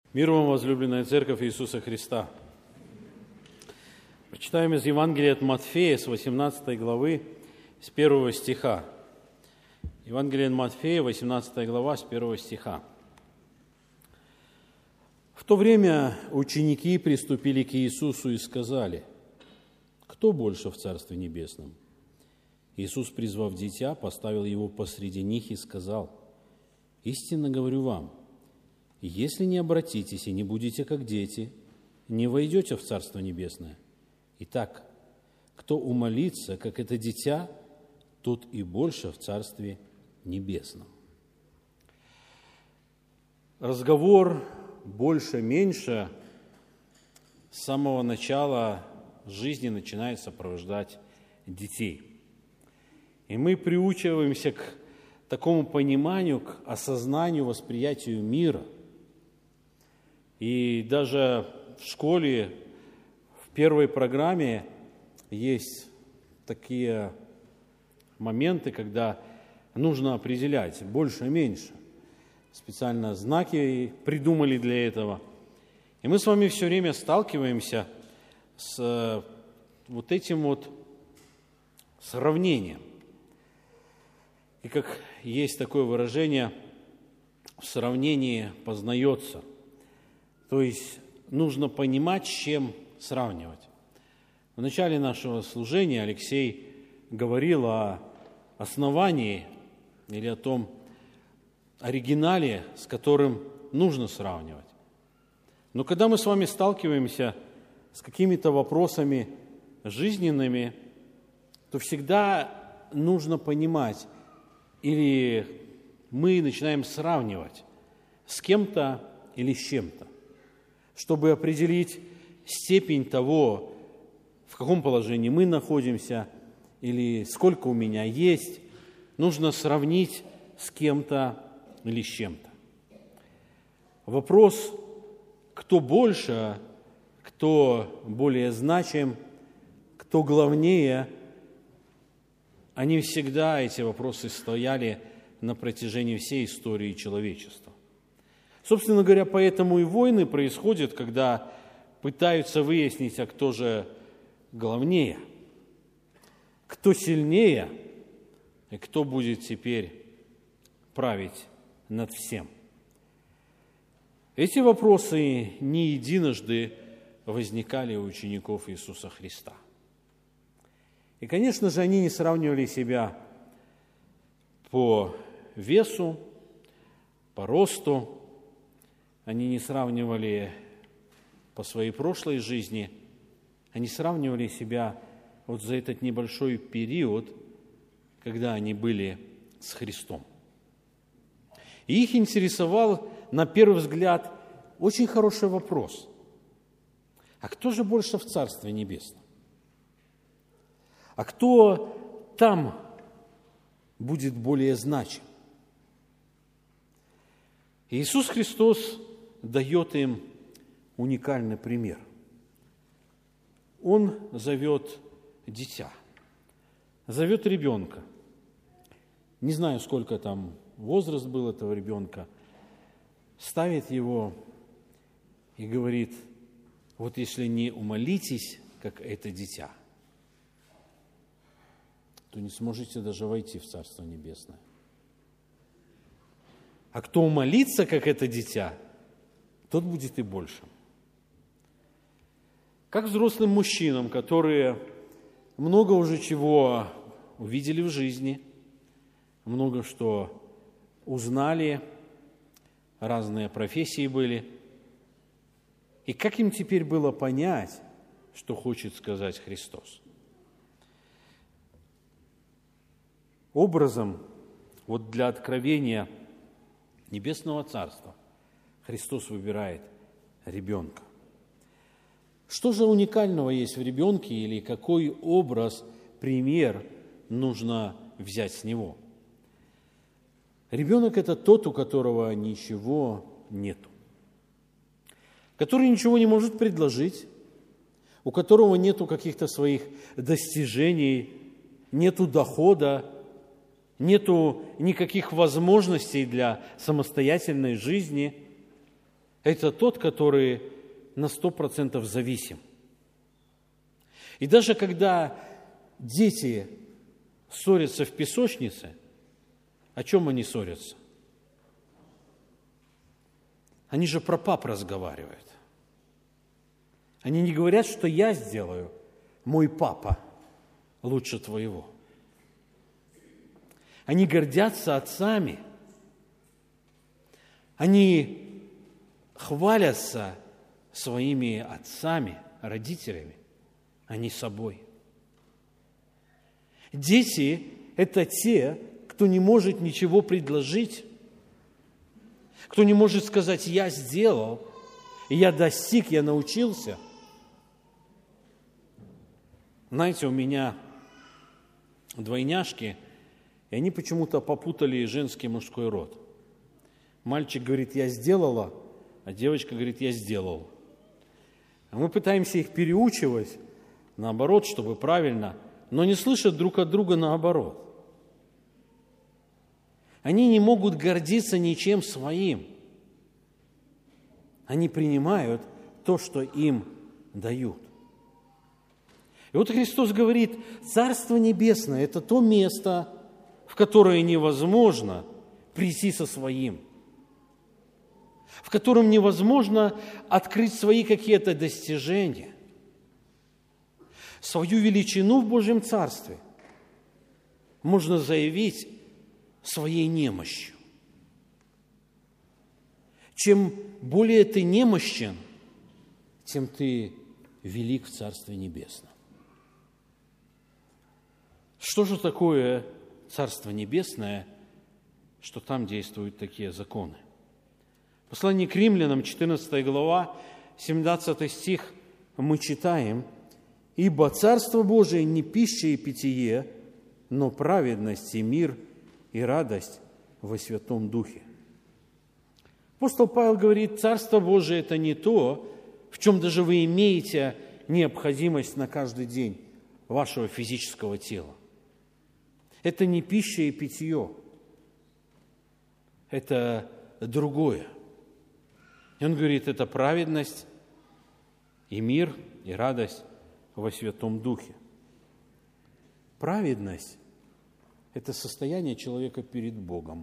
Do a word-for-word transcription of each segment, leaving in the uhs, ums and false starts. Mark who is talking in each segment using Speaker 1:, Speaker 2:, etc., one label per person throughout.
Speaker 1: Мир вам, возлюбленная Церковь Иисуса Христа. Прочитаем из Евангелия от Матфея с восемнадцатой главы, с первого стиха. Евангелие от Матфея, восемнадцатая глава, с первого стиха. В то время ученики приступили к Иисусу и сказали: «Кто больше в Царстве Небесном?» Иисус, призвав дитя, поставил его посреди них и сказал: «Истинно говорю вам, если не обратитесь и не будете как дети, не войдете в Царство Небесное. Итак, кто умолится, как это дитя, тот и больше в Царстве Небесном». Разговор больше-меньше с самого начала жизни начинает сопровождать детей. И мы приучиваемся к такому пониманию, к осознанию, восприятию мира. И даже в школе, в первой программе есть такие моменты, когда нужно определять больше-меньше. Специально знаки придумали для этого. И мы с вами все время сталкиваемся с вот этим вот сравнением. И как есть такое выражение, в сравнении познается. То есть нужно понимать, с чем сравнивать. В начале нашего служения Алексей говорил о основании или о том оригинале, с которым нужно сравнивать. Но когда мы с вами сталкиваемся с какими-то вопросами жизненными, то всегда нужно понимать, или мы начинаем сравнивать с кем-то или с чем-то, чтобы определить степень того, в каком положении мы находимся, или сколько у меня есть, нужно сравнить с кем-то или с чем-то. Вопрос, кто больше, кто более значим, кто главнее, они всегда, эти вопросы, стояли на протяжении всей истории человечества. Собственно говоря, поэтому и войны происходят, когда пытаются выяснить, а кто же главнее, кто сильнее и кто будет теперь править над всем. Эти вопросы не единожды возникали у учеников Иисуса Христа. И, конечно же, они не сравнивали себя по весу, по росту, они не сравнивали по своей прошлой жизни, они сравнивали себя вот за этот небольшой период, когда они были с Христом. И их интересовал, на первый взгляд, очень хороший вопрос. А кто же больше в Царстве Небесном? А кто там будет более значим? Иисус Христос дает им уникальный пример. Он зовет дитя, зовет ребенка. Не знаю, сколько там возраст был этого ребенка. Ставит его и говорит: вот если не умолитесь, как это дитя, то не сможете даже войти в Царство Небесное. А кто умолится, как это дитя, тот будет и больше. Как взрослым мужчинам, которые много уже чего увидели в жизни, много что узнали, разные профессии были. И как им теперь было понять, что хочет сказать Христос? Образом, вот для откровения Небесного Царства Христос выбирает ребенка. Что же уникального есть в ребенке, или какой образ, пример нужно взять с него? Ребенок – это тот, у которого ничего нету, который ничего не может предложить, у которого нету каких-то своих достижений, нету дохода, нету никаких возможностей для самостоятельной жизни. это тот, который на сто процентов зависим. И даже когда дети ссорятся в песочнице, о чем они ссорятся? Они же про пап разговаривают. Они не говорят, что я сделаю, мой папа лучше твоего. Они гордятся отцами. Они хвалятся своими отцами, родителями, а не собой. Дети – это те, кто не может ничего предложить, кто не может сказать «я сделал», «я достиг», «я научился». Знаете, у меня двойняшки, и они почему-то попутали женский и мужской род. Мальчик говорит «я сделала», а девочка говорит «я сделал». А мы пытаемся их переучивать, наоборот, чтобы правильно, но не слышат друг от друга наоборот. Они не могут гордиться ничем своим. Они принимают то, что им дают. И вот Христос говорит, Царство Небесное – это то место, в которое невозможно прийти со своим, в котором невозможно открыть свои какие-то достижения, свою величину в Божьем Царстве можно заявить своей немощью. Чем более ты немощен, тем ты велик в Царстве Небесном. Что же такое Царство Небесное, что там действуют такие законы? Послание к Римлянам, четырнадцатая глава, семнадцатый стих, мы читаем: «Ибо Царство Божие не пища и питье, но праведность и мир и радость во Святом Духе». Апостол Павел говорит, Царство Божие – это не то, в чем даже вы имеете необходимость на каждый день вашего физического тела. Это не пища и питье, это другое. И он говорит, это праведность и мир и радость во Святом Духе. Праведность – это состояние человека перед Богом.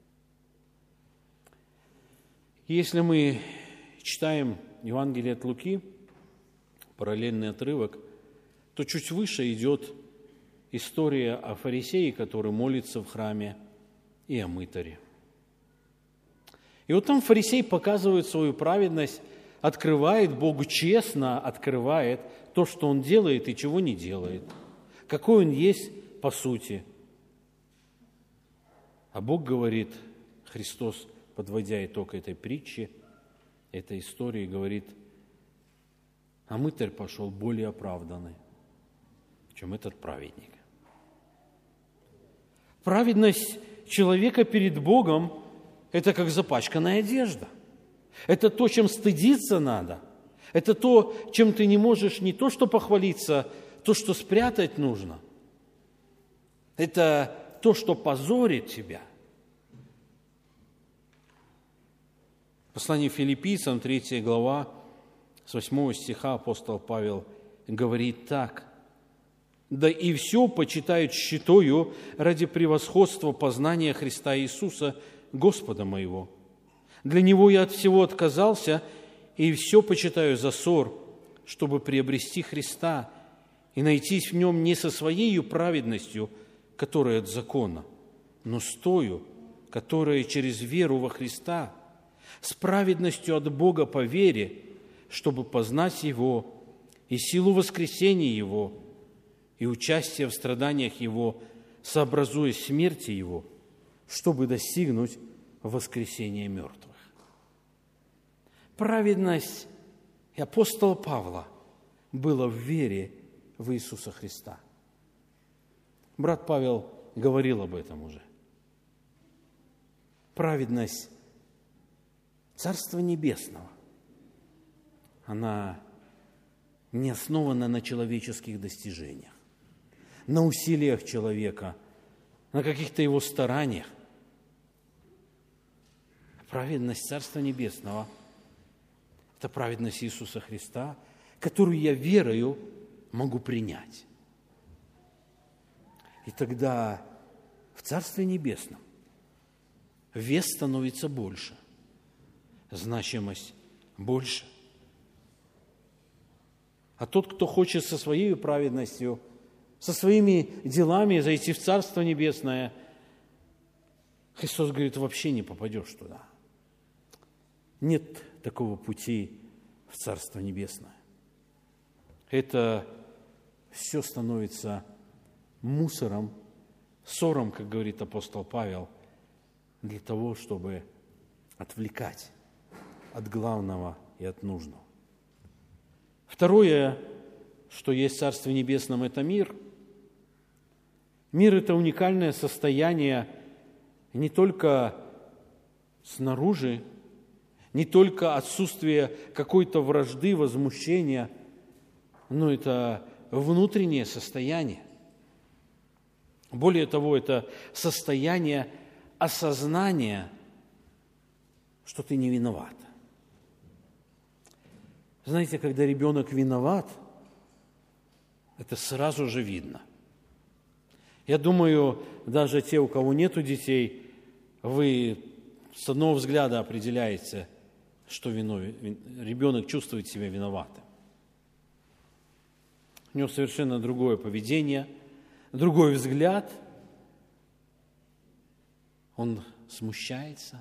Speaker 1: Если мы читаем Евангелие от Луки, параллельный отрывок, то чуть выше идет история о фарисее, который молится в храме, и о мытаре. И вот там фарисей показывает свою праведность, открывает Богу, честно открывает то, что он делает и чего не делает, какой он есть по сути. А Бог говорит, Христос, подводя итог этой притчи, этой истории, говорит, а мытарь пошел более оправданный, чем этот праведник. Праведность человека перед Богом – это как запачканная одежда. Это то, чем стыдиться надо. Это то, чем ты не можешь не то что похвалиться, то, что спрятать нужно. Это то, что позорит тебя. Послание Филиппийцам, третья глава, с восьмого стиха апостол Павел говорит так: «Да и все почитают считаю ради превосходства познания Христа Иисуса, Господа моего. Для Него я от всего отказался, и все почитаю за ссор, чтобы приобрести Христа и найтись в Нем не со Своею праведностью, которая от закона, но с тою, которая через веру во Христа, с праведностью от Бога по вере, чтобы познать Его и силу воскресения Его, и участие в страданиях Его, сообразуя смерти Его, чтобы достигнуть воскресения мертвых». Праведность и апостола Павла была в вере в Иисуса Христа. Брат Павел говорил об этом уже. Праведность Царства Небесного, она не основана на человеческих достижениях, на усилиях человека, на каких-то его стараниях. Праведность Царства Небесного Это праведность Иисуса Христа, которую я верою могу принять. И тогда в Царстве Небесном вес становится больше, значимость больше. А тот, кто хочет со своей праведностью, со своими делами зайти в Царство Небесное, Христос говорит, вообще не попадешь туда. Нет такого пути в Царство Небесное. Это все становится мусором, ссором, как говорит апостол Павел, для того, чтобы отвлекать от главного и от нужного. Второе, что есть в Царстве Небесном, это мир. Мир – это уникальное состояние не только снаружи, не только отсутствие какой-то вражды, возмущения, но это внутреннее состояние. Более того, это состояние осознания, что ты не виноват. Знаете, когда ребенок виноват, это сразу же видно. Я думаю, даже те, у кого нету детей, вы с одного взгляда определяете, что виновен, ребенок чувствует себя виноватым. У него совершенно другое поведение, другой взгляд. Он смущается.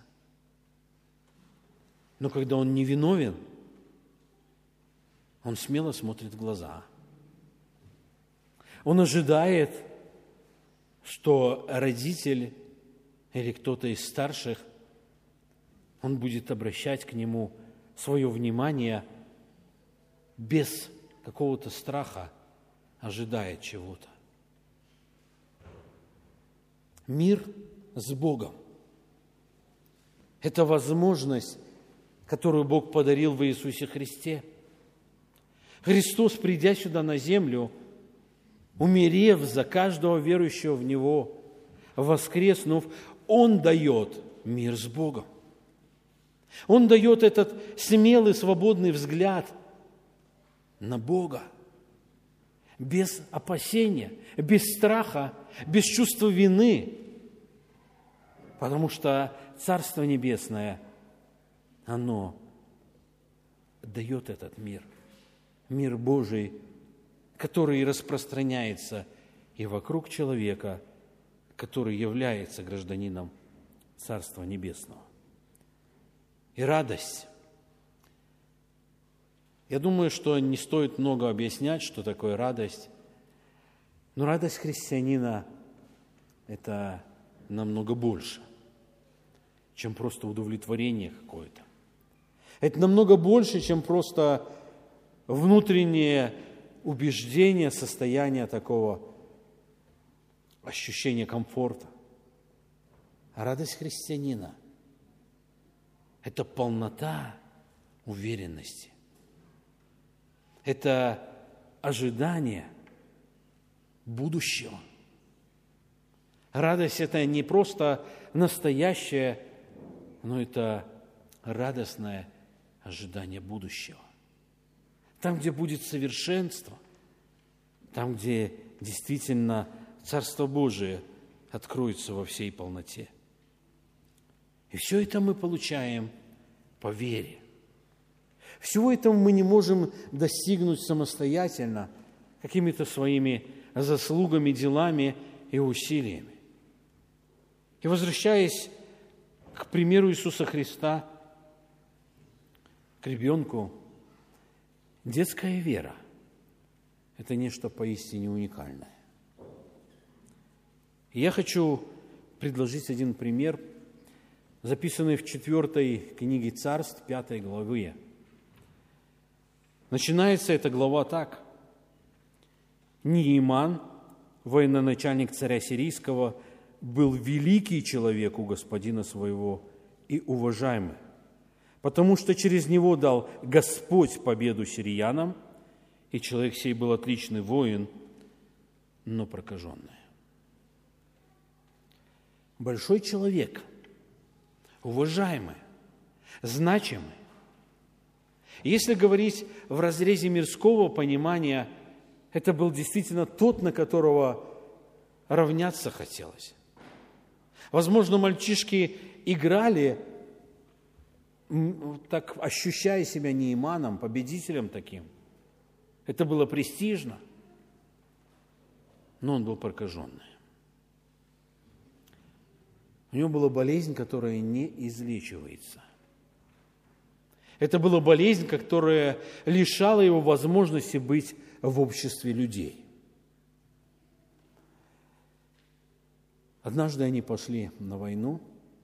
Speaker 1: Но когда он не виновен, он смело смотрит в глаза. Он ожидает, что родитель или кто-то из старших, он будет обращать к нему свое внимание без какого-то страха, ожидая чего-то. Мир с Богом – это возможность, которую Бог подарил в Иисусе Христе. Христос, придя сюда на землю, умерев за каждого верующего в Него, воскреснув, Он дает мир с Богом. Он дает этот смелый, свободный взгляд на Бога, без опасения, без страха, без чувства вины, потому что Царство Небесное, оно дает этот мир, мир Божий, который распространяется и вокруг человека, который является гражданином Царства Небесного. И радость. Я думаю, что не стоит много объяснять, что такое радость. Но радость христианина – это намного больше, чем просто удовлетворение какое-то. Это намного больше, чем просто внутреннее убеждение, состояние такого ощущения комфорта. А радость христианина – это полнота уверенности. Это ожидание будущего. Радость – это не просто настоящее, но это радостное ожидание будущего. Там, где будет совершенство, там, где действительно Царство Божие откроется во всей полноте. И все это мы получаем по вере. Всего этого мы не можем достигнуть самостоятельно, какими-то своими заслугами, делами и усилиями. И возвращаясь к примеру Иисуса Христа, к ребенку, детская вера – это нечто поистине уникальное. И я хочу предложить один пример, записанный в четвертой книге Царств, пятой главе. Начинается эта глава так. Неиман, военачальник царя сирийского, был великий человек у господина своего и уважаемый, потому что через него дал Господь победу сириянам, и человек сей был отличный воин, но прокаженный. Большой человек, уважаемый, значимый. Если говорить в разрезе мирского понимания, это был действительно тот, на которого равняться хотелось. Возможно, мальчишки играли, так ощущая себя Неиманом, победителем таким. Это было престижно, но он был прокаженный. У него была болезнь, которая не излечивается. Это была болезнь, которая лишала его возможности быть в обществе людей. Однажды они пошли на войну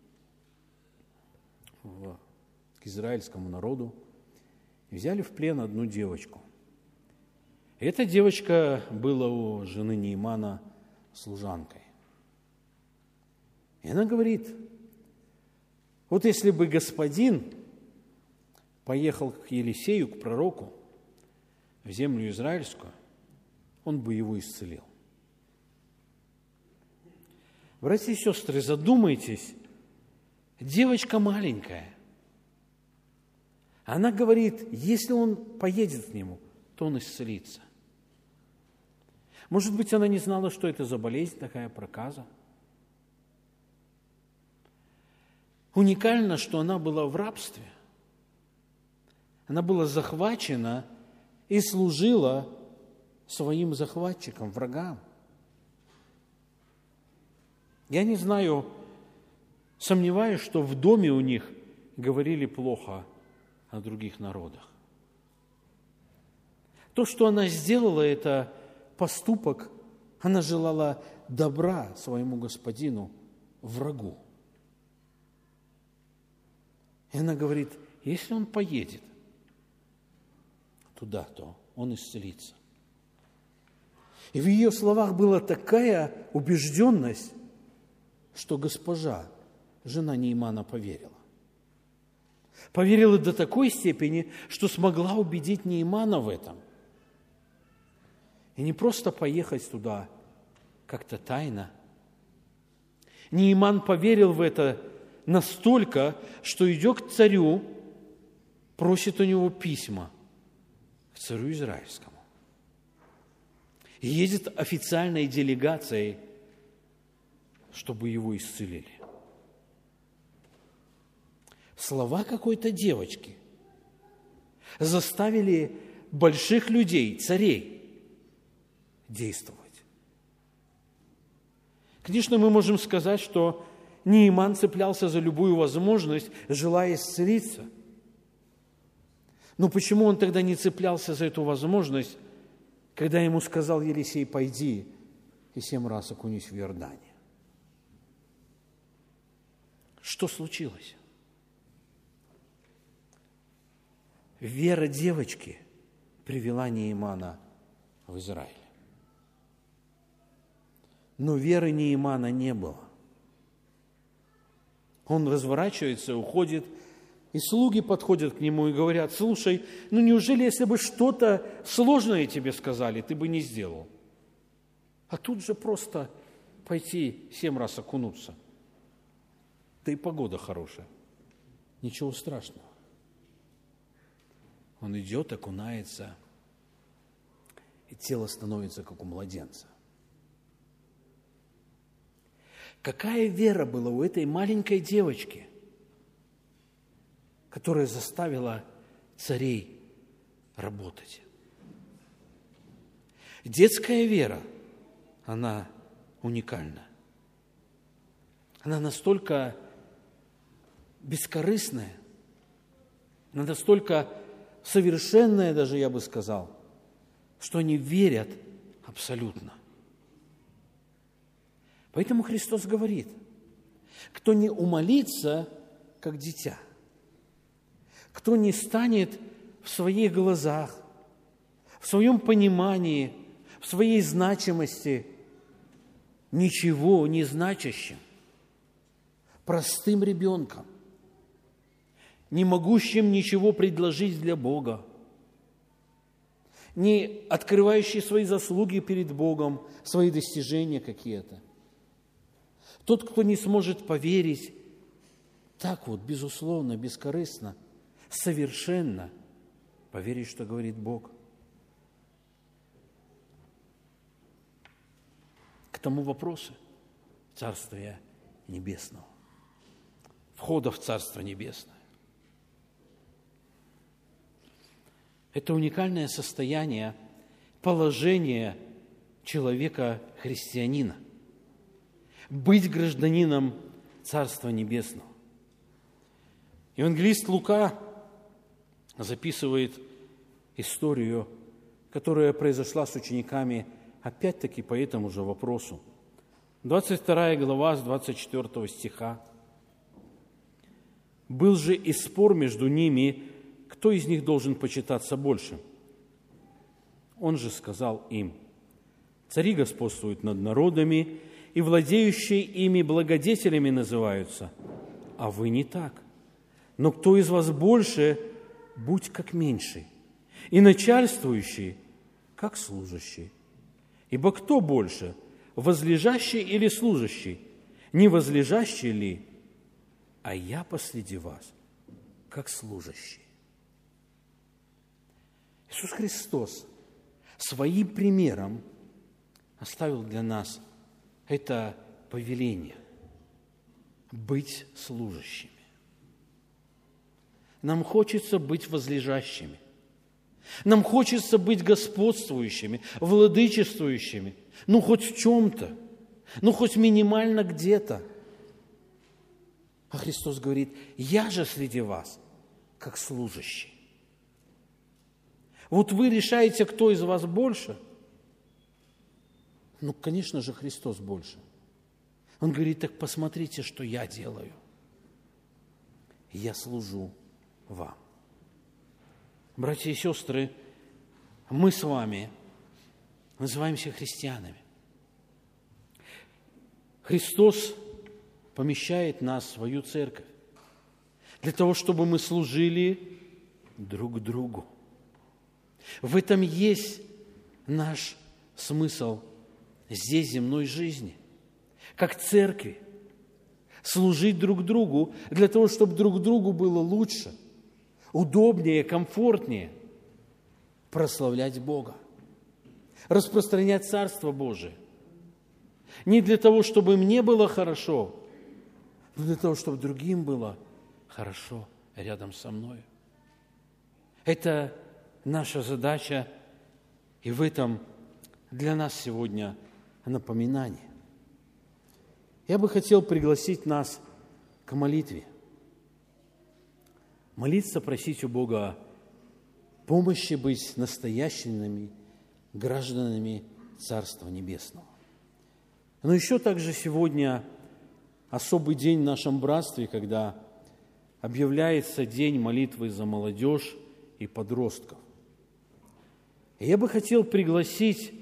Speaker 1: в, к израильскому народу и взяли в плен одну девочку. И эта девочка была у жены Неимана служанкой. И она говорит: вот если бы господин поехал к Елисею, к пророку, в землю израильскую, он бы его исцелил. Братья и сестры, задумайтесь, девочка маленькая. Она говорит, если он поедет к нему, то он исцелится. Может быть, она не знала, что это за болезнь, такая проказа. Уникально, что она была в рабстве. Она была захвачена и служила своим захватчикам, врагам. Я не знаю, сомневаюсь, что в доме у них говорили плохо о других народах. То, что она сделала, это поступок, она желала добра своему господину, врагу. И она говорит, если он поедет туда, то он исцелится. И в ее словах была такая убежденность, что госпожа, жена Неимана, поверила. Поверила до такой степени, что смогла убедить Неимана в этом. И не просто поехать туда как-то тайно. Неиман поверил в это настолько, что идет к царю, просит у него письма к царю израильскому. И едет официальной делегацией, чтобы его исцелили. Слова какой-то девочки заставили больших людей, царей, действовать. Конечно, мы можем сказать, что Неиман цеплялся за любую возможность, желая исцелиться. Но почему он тогда не цеплялся за эту возможность, когда ему сказал Елисей, пойди и семь раз окунись в Иордане? Что случилось? Вера девочки привела Неимана в Израиль. Но веры Неимана не было. Он разворачивается, уходит, и слуги подходят к нему и говорят, слушай, ну неужели, если бы что-то сложное тебе сказали, ты бы не сделал? А тут же просто пойти семь раз окунуться. Да и погода хорошая. Ничего страшного. Он идет, окунается, и тело становится, как у младенца. Какая вера была у этой маленькой девочки, которая заставила царей работать? Детская вера, она уникальна. Она настолько бескорыстная, она настолько совершенная, даже я бы сказал, что они верят абсолютно. Поэтому Христос говорит, кто не умолится, как дитя, кто не станет в своих глазах, в своем понимании, в своей значимости ничего не значащим, простым ребенком, не могущим ничего предложить для Бога, не открывающий свои заслуги перед Богом, свои достижения какие-то. Тот, кто не сможет поверить так вот, безусловно, бескорыстно, совершенно поверить, что говорит Бог. К тому вопросу Царствия Небесного, входа в Царство Небесное. Это уникальное состояние, положение человека-христианина. Быть гражданином Царства Небесного. Евангелист Лука записывает историю, которая произошла с учениками, опять-таки по этому же вопросу. двадцать вторая глава, с двадцать четвёртого стиха. «Был же и спор между ними, кто из них должен почитаться больше. Он же сказал им: цари господствуют над народами, и владеющие ими благодетелями называются, а вы не так. Но кто из вас больше, будь как меньший, и начальствующий, как служащий. Ибо кто больше, возлежащий или служащий? Не возлежащий ли? А я посреди вас, как служащий». Иисус Христос своим примером оставил для нас это повеление – быть служащими. Нам хочется быть возлежащими. Нам хочется быть господствующими, владычествующими. Ну, хоть в чем-то. Ну, хоть минимально где-то. А Христос говорит: я же среди вас, как служащий. Вот вы решаете, кто из вас больше. Ну, конечно же, Христос больше. Он говорит: так посмотрите, что я делаю. Я служу вам. Братья и сестры, мы с вами называемся христианами. Христос помещает нас в свою церковь для того, чтобы мы служили друг другу. В этом есть наш смысл здесь, земной жизни, как церкви, служить друг другу для того, чтобы друг другу было лучше, удобнее, комфортнее прославлять Бога, распространять Царство Божие. Не для того, чтобы мне было хорошо, но для того, чтобы другим было хорошо рядом со мной. Это наша задача, и в этом для нас сегодня напоминание. Я бы хотел пригласить нас к молитве. Молиться, просить у Бога помощи быть настоящими гражданами Царства Небесного. Но еще также сегодня особый день в нашем братстве, когда объявляется день молитвы за молодежь и подростков. И я бы хотел пригласить,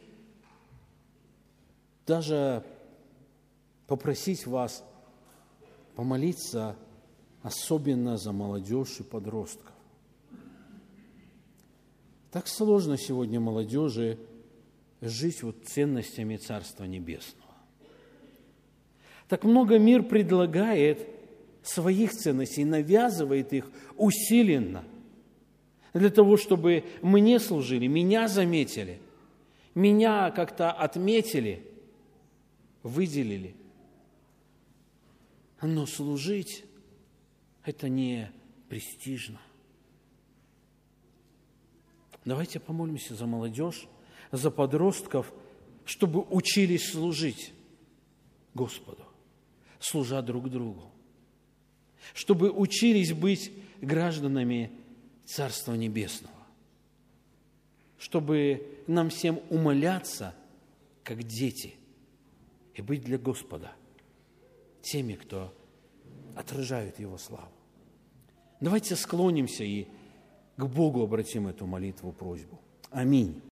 Speaker 1: даже попросить вас помолиться особенно за молодежь и подростков. Так сложно сегодня молодежи жить вот ценностями Царства Небесного. Так много мир предлагает своих ценностей, навязывает их усиленно для того, чтобы мне служили, меня заметили, меня как-то отметили, выделили. Но служить – это не престижно. Давайте помолимся за молодежь, за подростков, чтобы учились служить Господу, служа друг другу, чтобы учились быть гражданами Царства Небесного, чтобы нам всем умоляться, как дети, и быть для Господа теми, кто отражают Его славу. Давайте склонимся и к Богу обратим эту молитву, просьбу. Аминь.